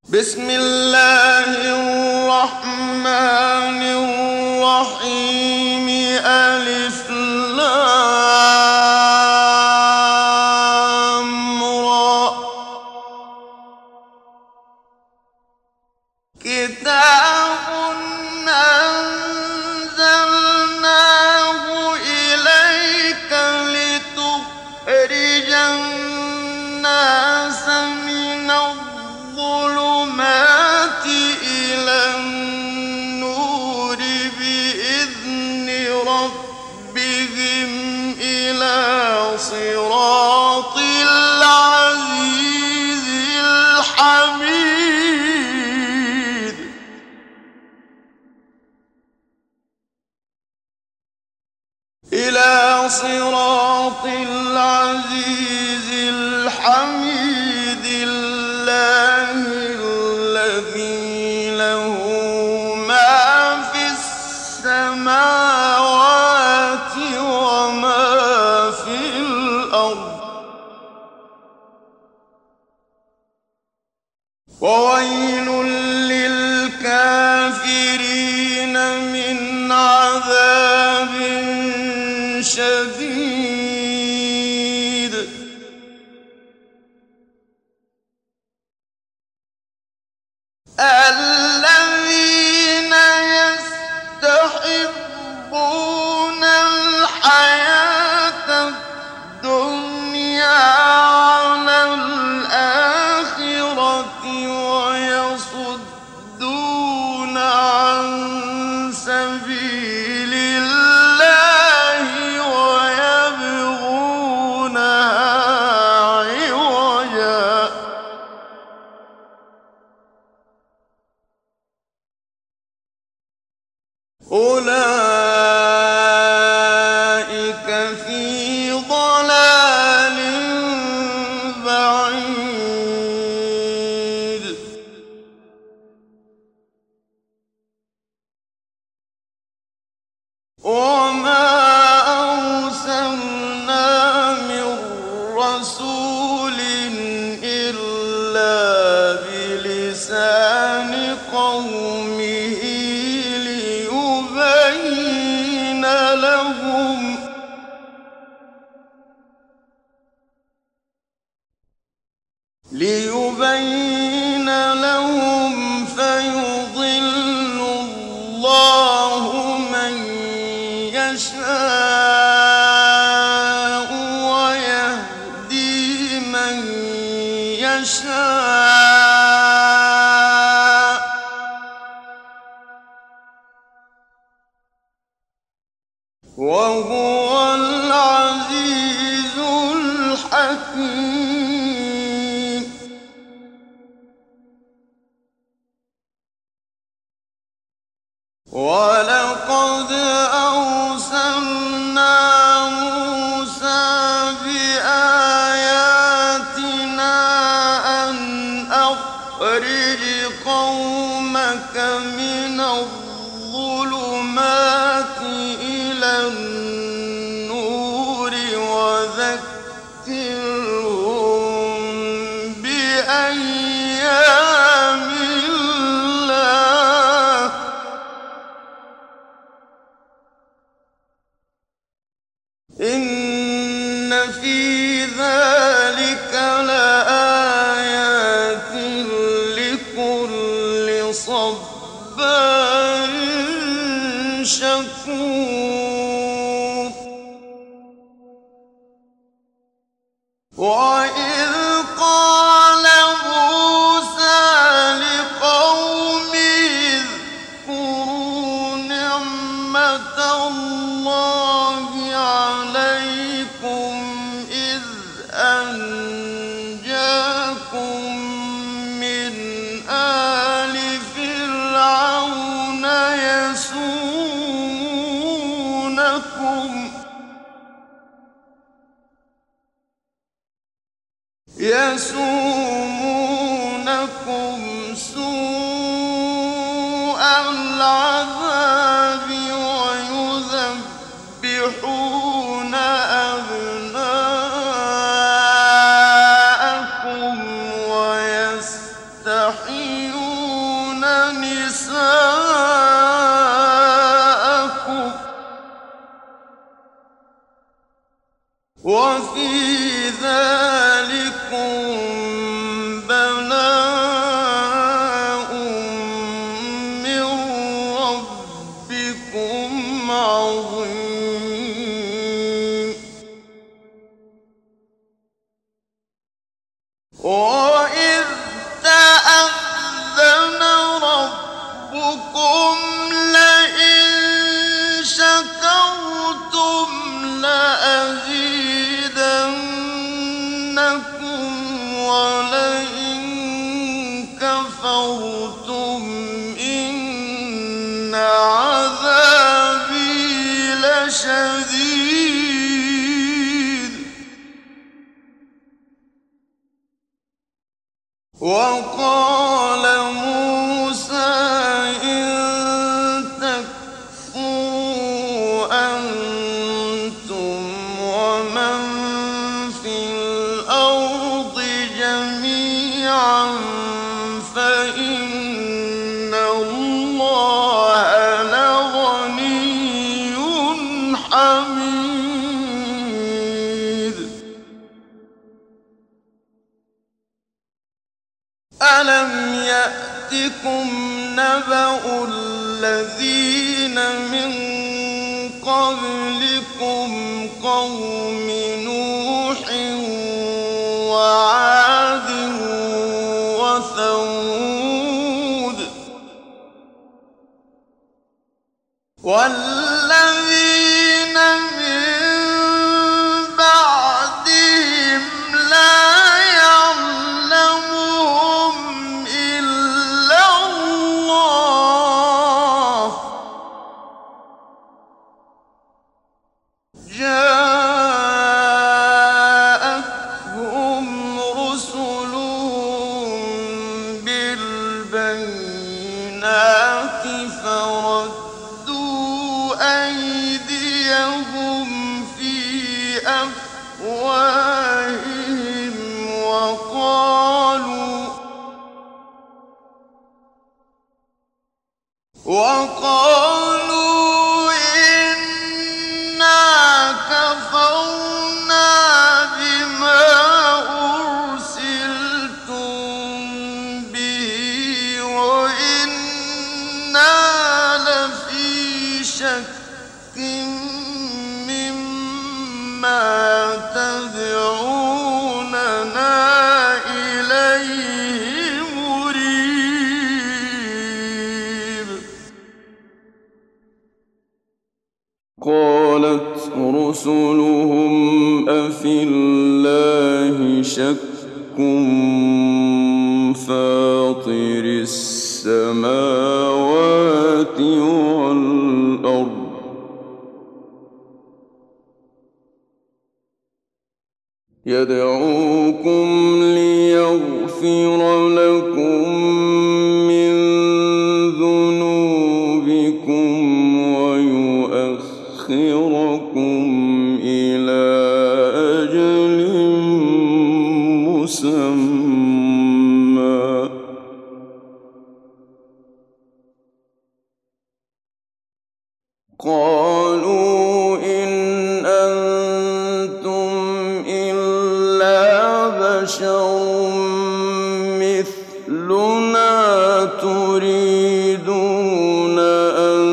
بسم الله الرحمن الرحيم ألف لام را كتاب أنزلناه إليك لتخرج الناس من الظلمات إلى النور بإذن ربهم إلى صراط العزيز الحميد إلى صراط العزيز الحميد الله الذي له ما في السماوات وما في الأرض وويل للكافرين من عذاب شديد الذين يستحبون الحياة الدنيا على الآخرة ويصدون عن سبيل الله ويبغونها عوجا أولئك في ضلال بعيد وما أرسلنا من رسول إلا بلسان قومه ليبين لهم فيضل الله من يشاء ويهدي من يشاء وهو العزيز الحكيم ولقد أرسلنا موسى بآياتنا أن أخرج قومك من الظلمات إلى النور وذكرهم بأيام الله إن في ذلك لآيات لكل صبار شكور وإذ قال موسى لقومه اذكروا نعمة الله عليكم إذ أنجاكم من آل فرعون يسومونكم سوء العذاب ويذبحون أبناءكم ويستحيون تستحيون نساءكم وفي ذلكم بلاء من ربكم عظيم وإذ تأذن ربكم لئن شكرتم لأزيدنكم ولئن كفرتم إن عذابي لشديد وقال موسى إن تكفروا أنتم ومن في الأرض جميعا فإن الله لغني حميد ألم يأتكم نبأ الذين من قبلكم قوم نوح وعاد وثمود والذين من بعدهم لا يعلمهم إلا الله جاءتهم رسلهم بالبينات فردوا أيديهم في أفواههم وقالوا إنا كفرنا بما أرسلتم به وإنا لفي شك مما تدعوننا إليه مريب قالت رسلهم أفي الله شك فاطر السماوات والأرض يدعوكم ليغفر لكم من ذنوبكم ويؤخركم إلى أجل مسمى قالوا إن أنتم إلا بشر مثلنا تريدون أن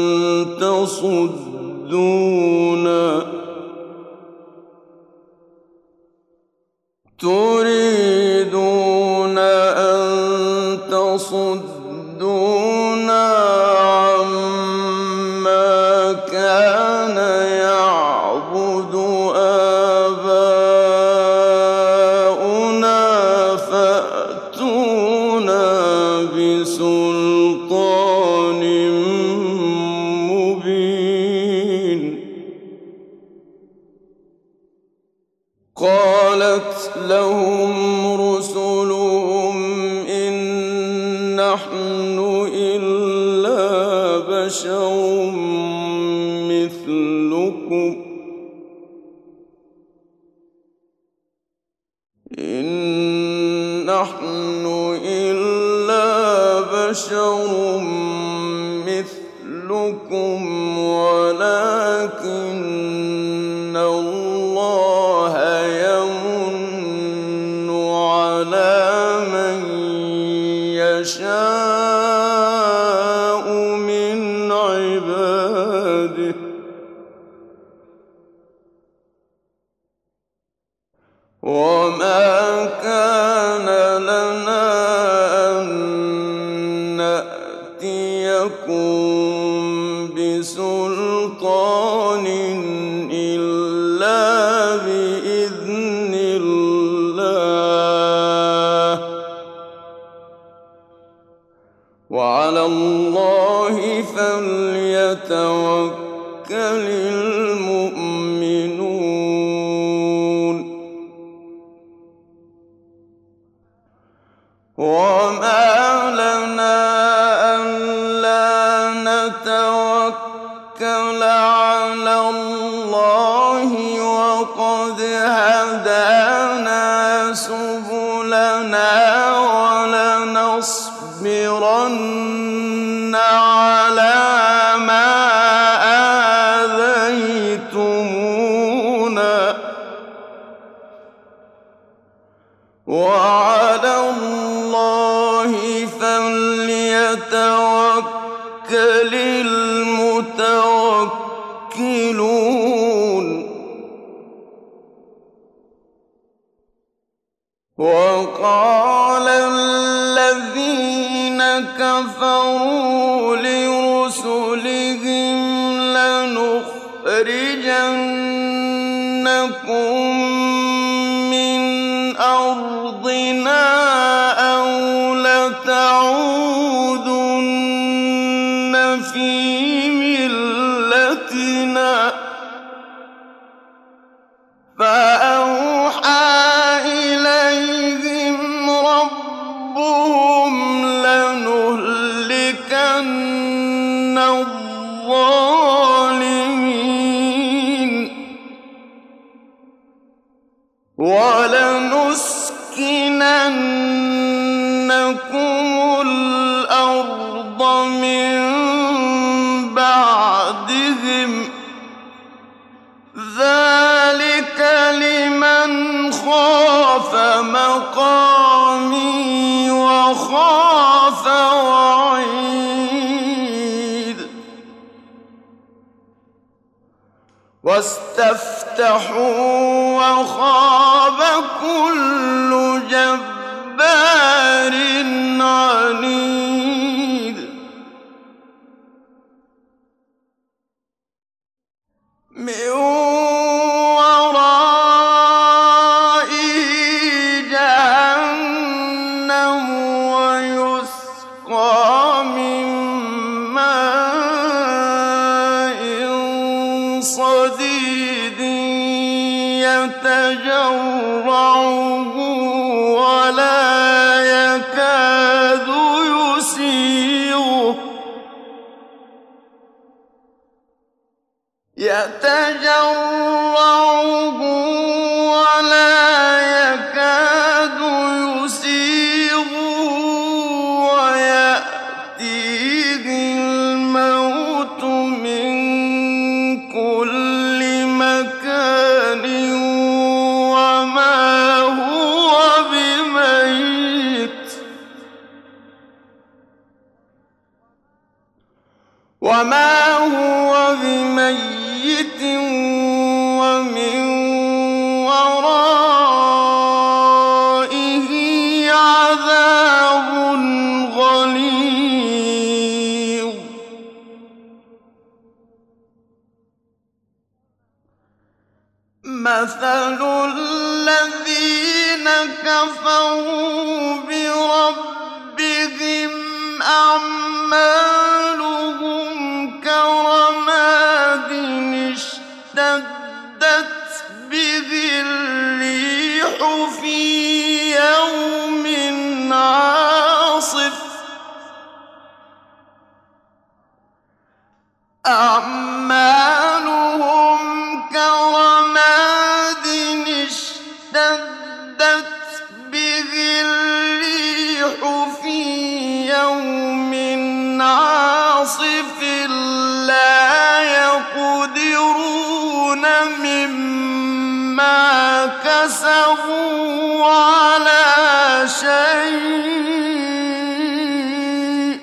تصدونا عما كان يعبد آباؤنا فأتونا بسلطان مبين قالت لهم رسلهم إن نحن إلا بشر مثلكم إن نحن إلا بشر مثلكم ولكن الله يمن على من يشاء من عباده وما كان لنا أن نأتيكم بسلطان إلا بإذن الله وعلى الله فليتوكل المؤمنون وما لنا ألا نتوكل على الله وقد هدانا سبلنا ولنصبرن على ما آذيتمونا وعلى الله فليتوكل المتوكلون وقال الذين كفروا لرسلهم لنخرجنكم من أرضنا أو لتعودن في ملتنا فأوحى إليهم ربهم لنهلكن الظالمين ولنسكننكم الأرض من بعدهم ذلك لمن خاف مقامي وخاف وعيد واستفتحوا وخاب كل جبار عنيد من ورائه جهنم ويسقى من ماء صديد يتجرعه ولا يكاد يسيغه ولا يكاد يسيغه ويأتيه الموت من كل مكان وما هو بميت ومن ورائه عذاب غليظ مثل الذين كفروا بربهم أعمالهم كرماد اشتدت به الريح في يوم عاصف أعمالهم كرماد اشتدت به الريح في يوم كسبوا على شيء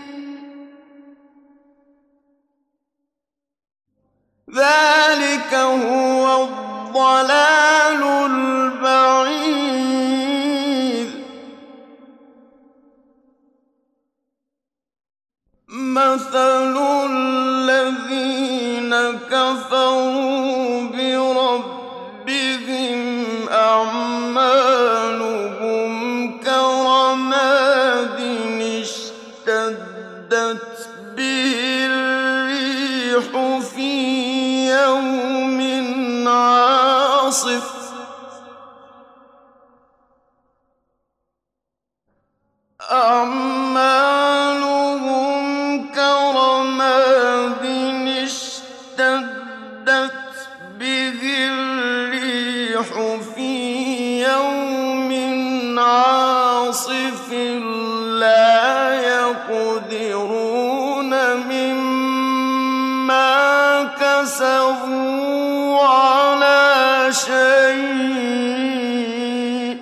ذلك هو الضلال البعيد مثل الذين كفروا بربهم أعمالهم كرماد اشتدت به الريح في يوم عاصف أعمالهم كرماد اشتدت به الريح في يوم عاصف لا يقدرون مما كسبوا على شيء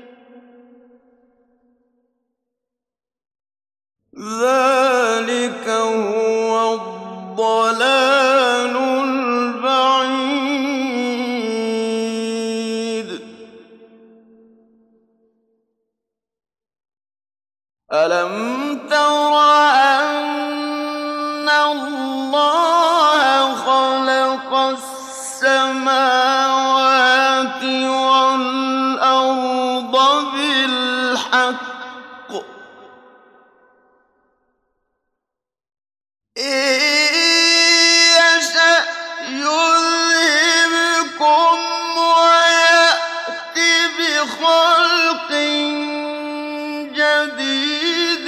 ذلك هو الضلال البعيد ألم تر أن الله خلق السماوات والأرض بالحق إن يشأ يذهبكم ويأت بخلق جديد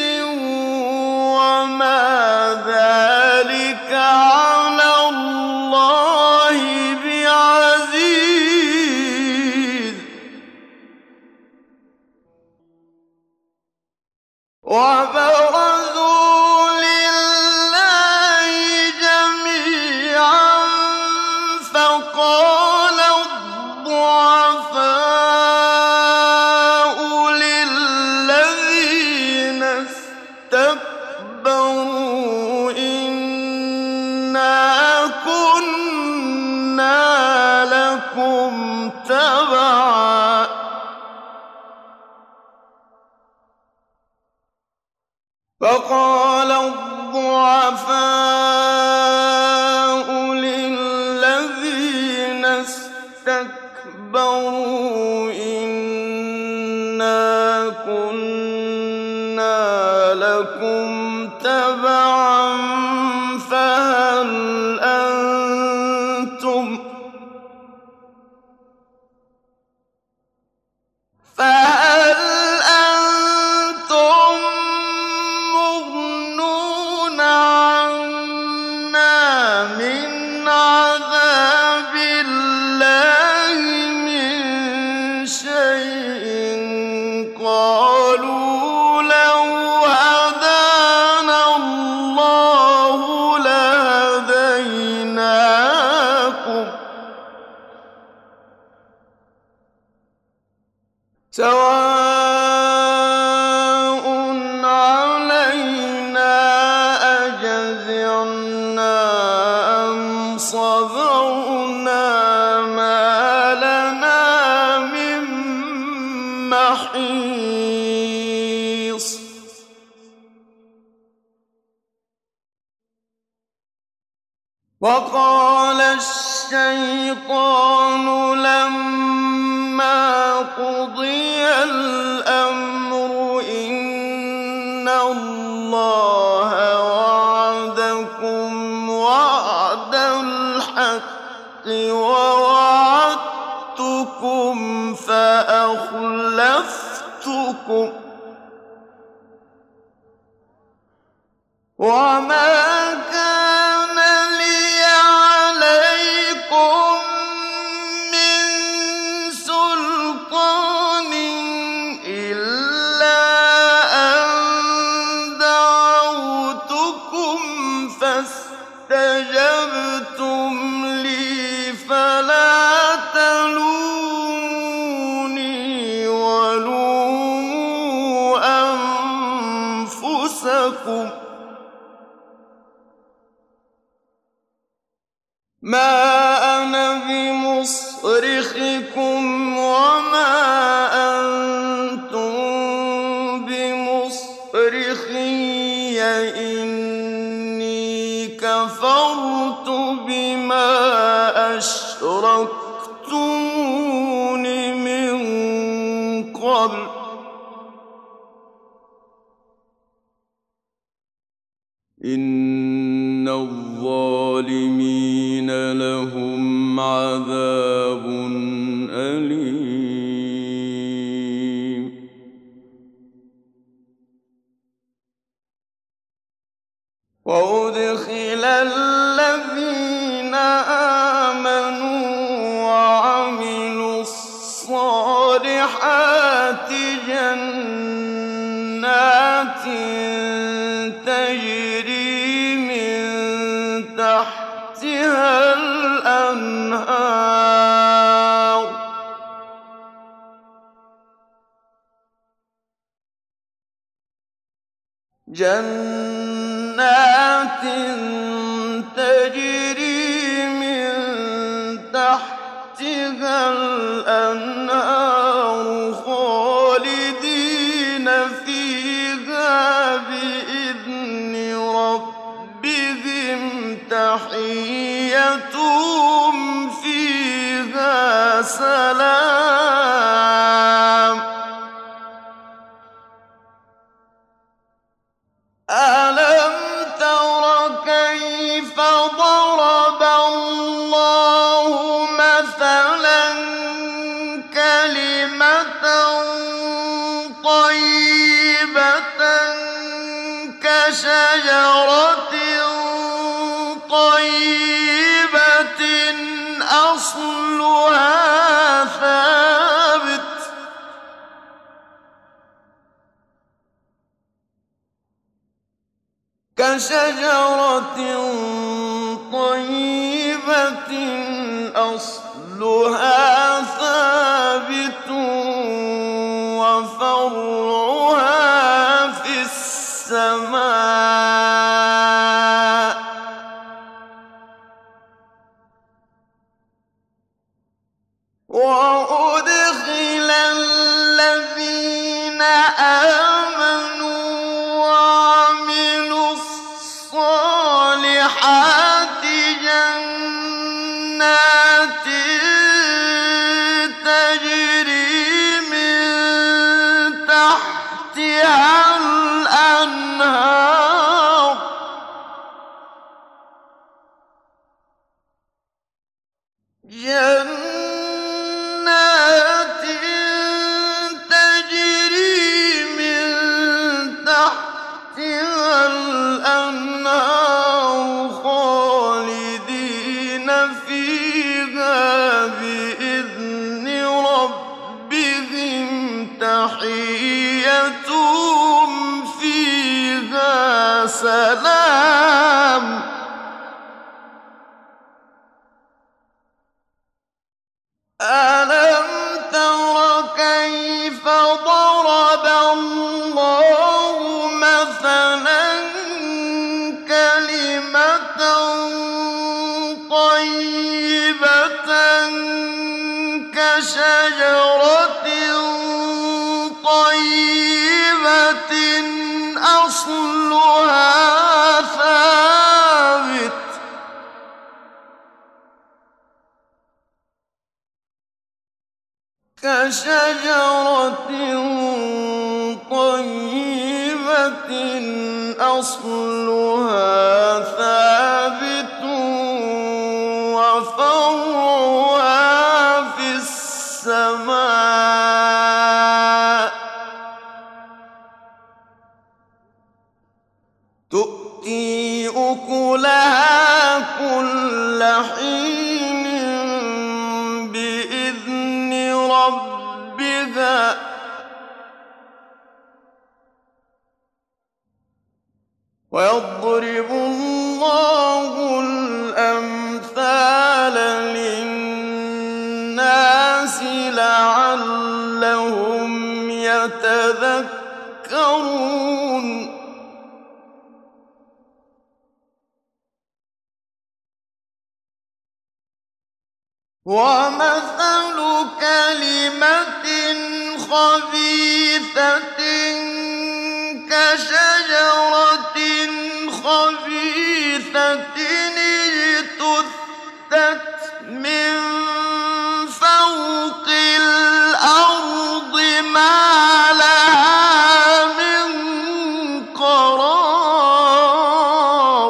وما ذلك على الله بعزيز وبرزوا لله جميعا فقال الضعفاء للذين استكبروا إنا كنا لكم تبعا فقال الضعفاء للذين استكبروا إنا كنا لكم تبعا فهل أنتم مغنون عنا من عذاب الله من شيء قالوا لو هدانا الله لهديناكم سواء علينا أجزعنا أم صبرنا ما لنا من محيص وقال الشيطان لما قضي الأمر إن الله وعدكم وعد الحق ووعدتكم فأخلفتكم وما كان لي عليكم من سلطان إلا أن دعوتكم فاستجبتم لي فلا تلوموني أنفسكم ما أنا بمصرخكم وما أنتم بمصرخي إني كفرت بما أشركتمون من قبل إن الظالمين لهم عذاب أليم وأدخل الذين آمنوا وعملوا الصالحات جنات تجري من تحتها الأنهار جنات تجري من تحتها الأنهار خالدين فيها بإذن ربهم تحيتهم فيها سلام ألم تر كيف ضرب الله مثلا كلمة طيبة كشجرة طيبة أصلها ثابت كشجرة طيبة أصلها ثابت وفرعها في السماء وأدخل الذين آمنوا وعملوا الصالحات جنات تجري من تحتها الأنهار جنات تجري من تحتها الأنهار خالدين فيها بإذن ربهم تحيتهم فيها سلام ألم تر كيف ضرب الله مثلا كلمة طيبة كشجرة طيبة أصلها ثابت كشجرة طيبة أصلها ثابت وفرعها في السماء تؤتي أكلها كل حين بإذن ربها ويضرب الله الأمثال للناس لعلهم يتذكرون ومثل كلمة خبيثة كشجرة خبيثة اجتثت من فوق الأرض ما لها من قرار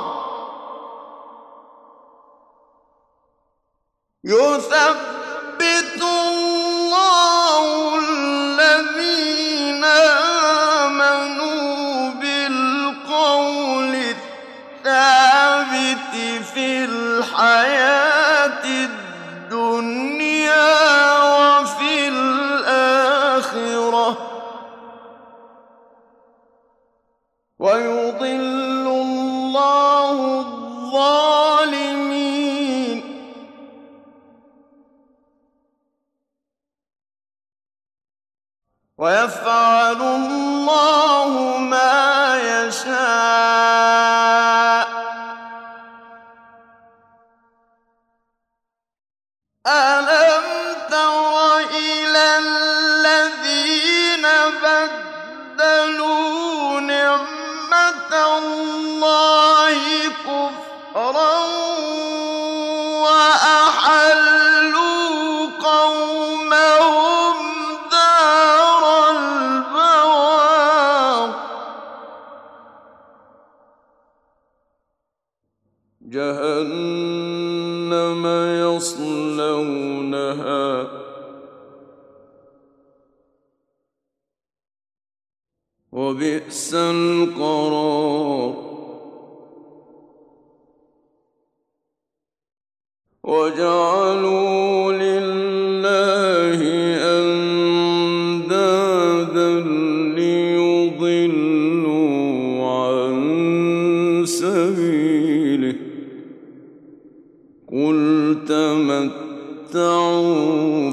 يثبت الله الذين آمنوا بالقول الثابت في الحياة الدنيا وفي الآخرة ويضل الله الظالمين ويفعل الله ما يشاء ألم تر إلى الذين بدلوا نعمة الله كفرا وأحلوا قومهم دار البوار جهنم يصلونها وبئس القرار وجعلوا لله أندادا ليضلوا عن سبيله قل تمتعوا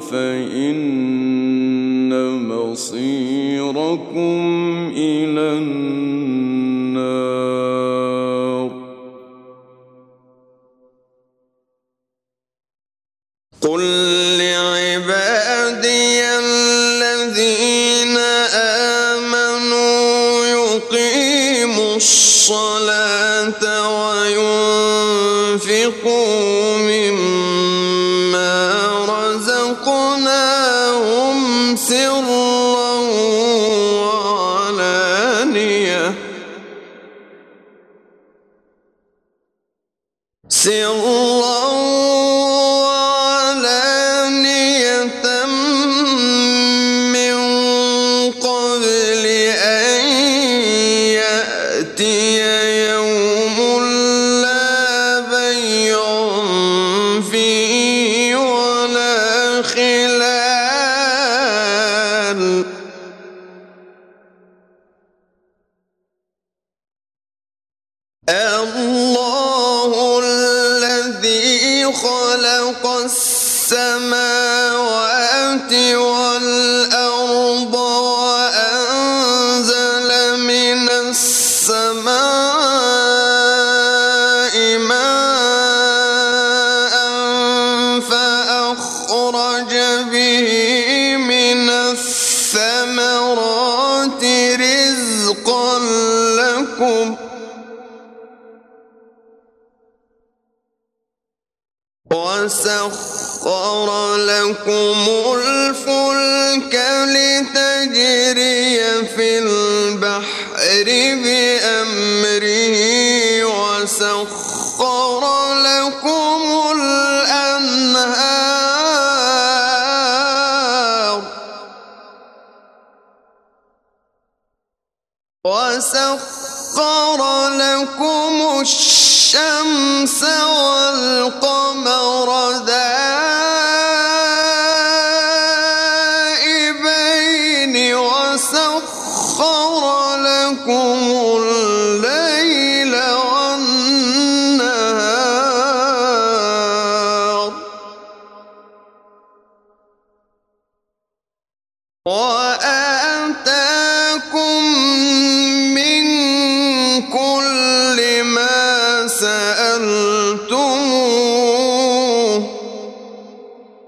فإن مصيركم إلى النار قل لعبادي الذين آمنوا يقيموا الصلاة وينفقوا مما رزقناهم سرا وعلانية من قبل أن يأتي يوم لا بيع فيه ولا خلال الله الذي خلق السماوات والأرض وأنزل من السماء ماء فأخرج به من الثمرات رزقا لكم وسخر لكم الفلك لتجري في البحر بأمره وسخر لكم الأنهار وسخر لكم الشمس والقمر دائبين وسخر لكم الليل والنهار وآتاكم من كل ما سألتموه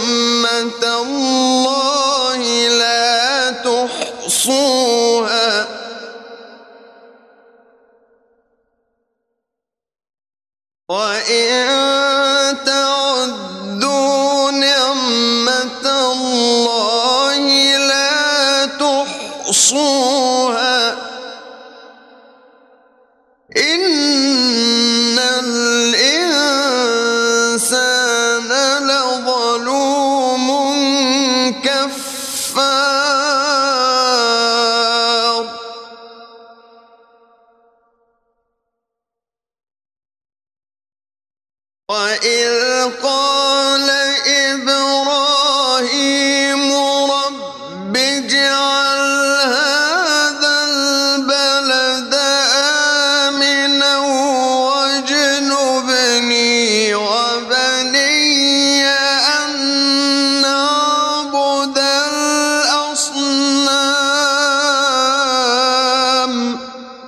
نعمة الله لا تحصوها وإن تعدوا نعمة الله لا تحصوها إن الإنسان لظلوم كفار وإذ قال إبراهيم رب اجعل هذا البلد آمنا واجنبني وبني أن نعبد الأصنام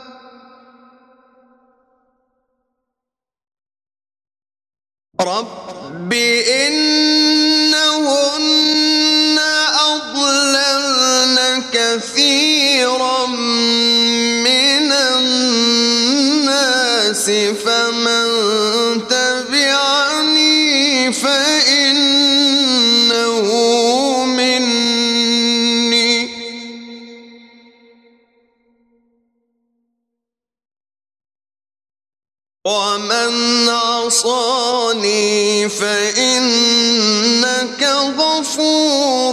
رب إنهن أضللن كثيرا من الناس فمن تبعني فإنه مني ومن عصاني فإنك غفور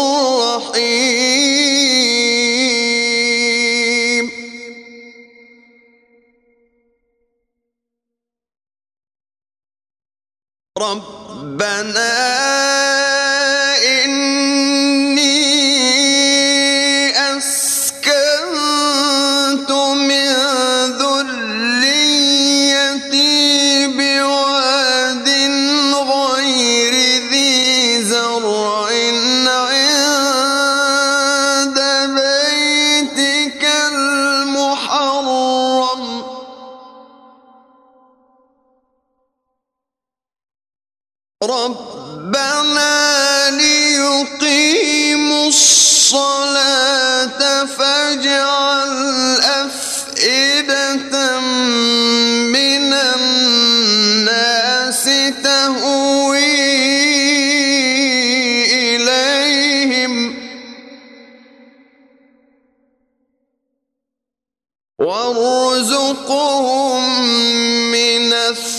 رحيم ربنا إني أسكنت من ذريتي بواد غير ذي زرع عند بيتك المحرم ربنا ليقيموا الصلاة فاجعل أفئدة من الناس تهوي إليهم وارزقهم من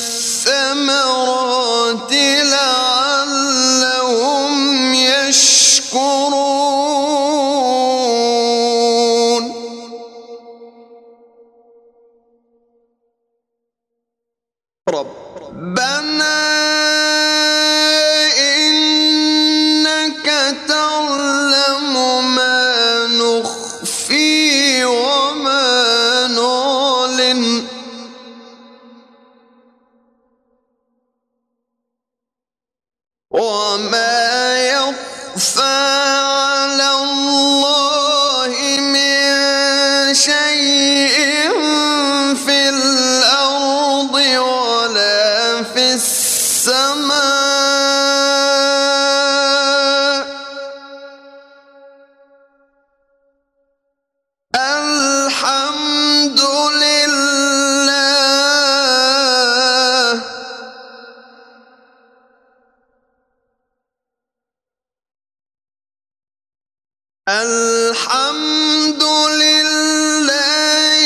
الثمرات لعلهم يشكرون ربنا إنك تعلم ما نخفي وما نعلن وما يخفى على الله من شيء في الأرض ولا في السماء الحمد لله الحمد لله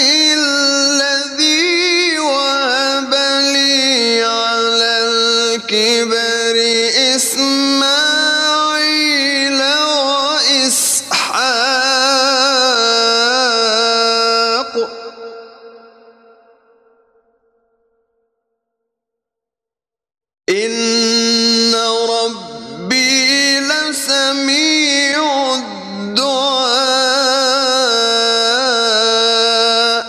الذي وهب لي على الكبر إسماعيل وإسحاق إن ربي لسميع الدعاء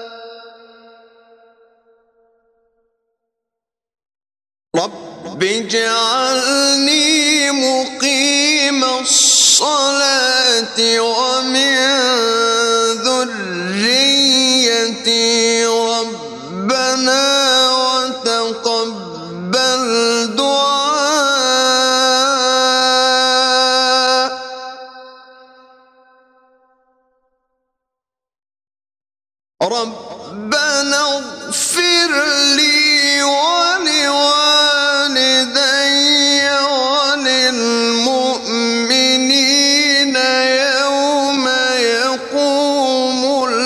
رب اجعلني مقيم الصلاة ومن ذريتي ربنا وتقبل دعاء ربنا اغفر لي ولوالدي وللمؤمنين يوم يقوم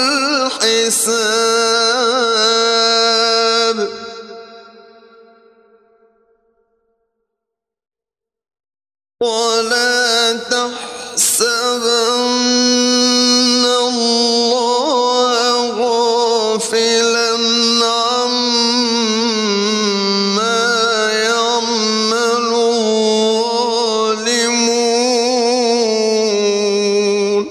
الحساب ولا تحسبن الله غافلا عما يعمل الظالمون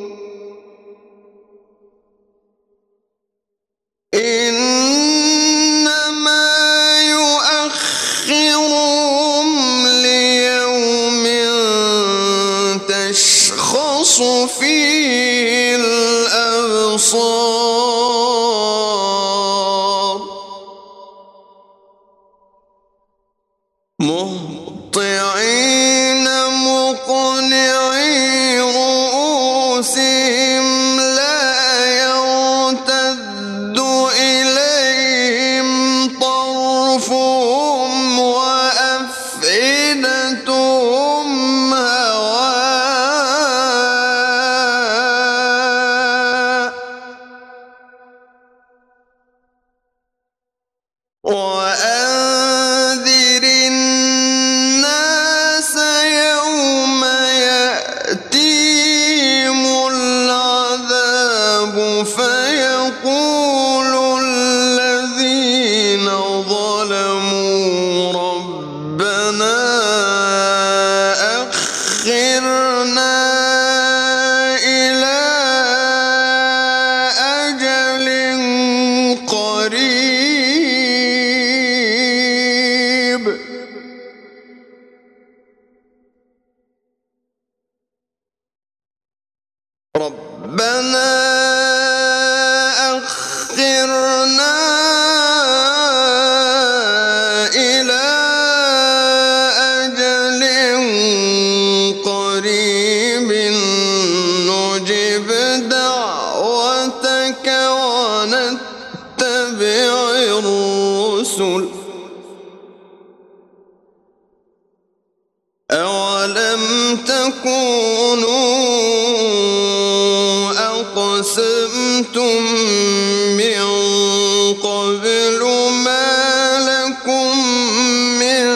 إنما يؤخرهم ليوم تشخص فيه الأبصار مهطعين مقنعي رؤوسهم لا يرتد إليهم طرفهم وأفئدتهم هواء وأنذر الناس يوم يأتيهم العذاب فيقول الذين ظلموا ربنا أخرنا إلى أجل قريب ربنا أخرنا إلى أجل قريب نجب دعوتك ونتبع الرسل أولم تكونوا أقسمتم من قبل ما لكم من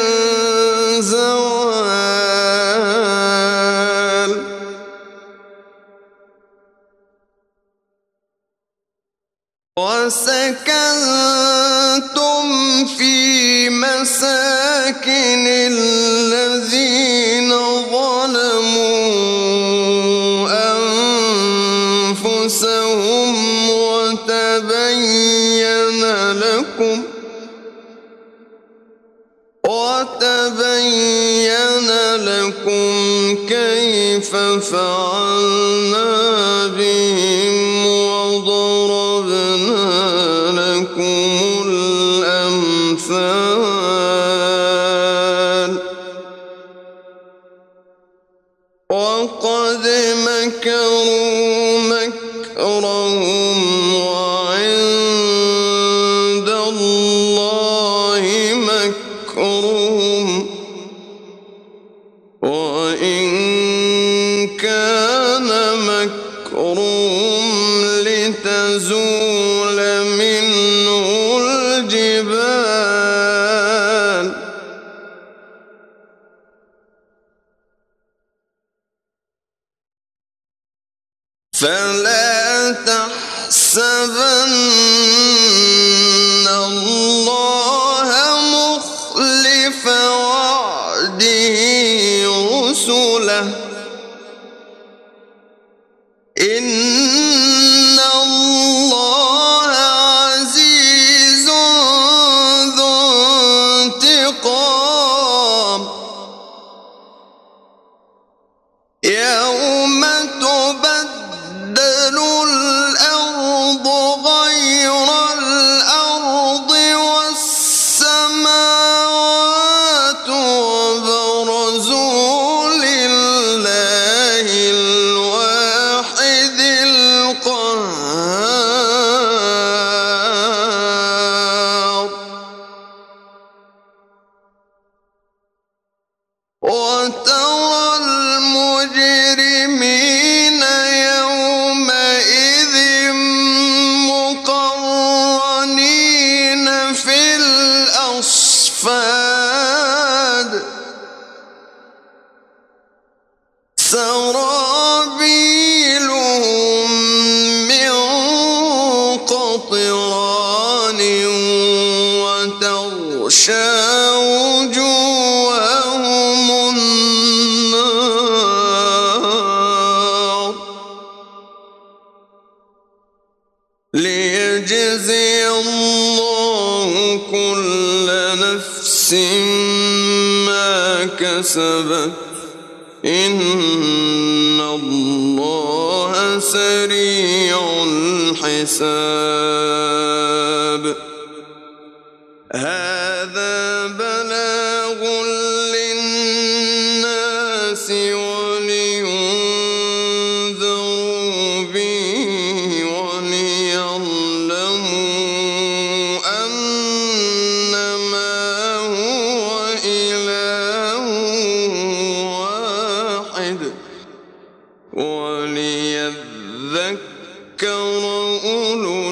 زوال وسكنتم في مساكن الذين ظلموا أنفسهم وتبين لكم كيف فعلنا بهم وضربنا لكم الأمثال وقد مكروا مكرهم وعند الله مكرهم وإن كان مكرهم لتزول منه الجبال فلا تحسبن الله مخلف وعده رسله إن الله عزيز ذو انتقام يوم تبدل الأرض غير الأرض والسماوات وبرزوا لله سرابيلهم من قطران وتغشى وجوههم النار ليجزي الله كل نفس ما كسبت إن الله سريع الحساب هذا بلاغ للناس ولينذروا به وليعلموا أنما هو إله واحد وليذكر أولو